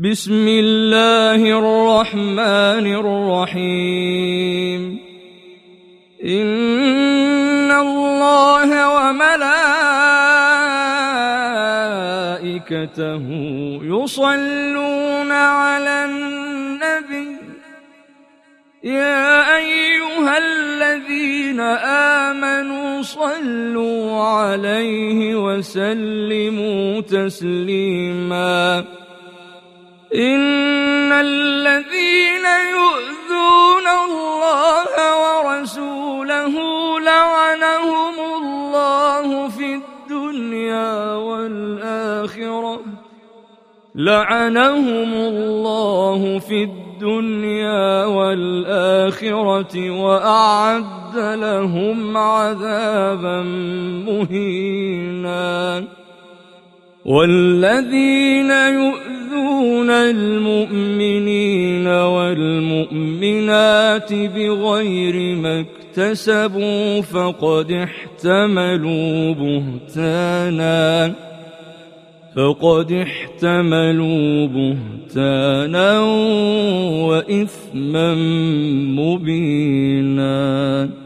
بسم الله الرحمن الرحيم إن الله وملائكته يصلون على النبي يا أيها الذين آمنوا صلوا عليه وسلموا تسليما إن الذين يؤذون الله ورسوله لعنهم الله في الدنيا والآخرة وأعد لهم عذابا مهينا والذين يؤذون المؤمنين والمؤمنات بغير ما اكتسبوا فقد احتملوا بهتانا وإثما مبينا.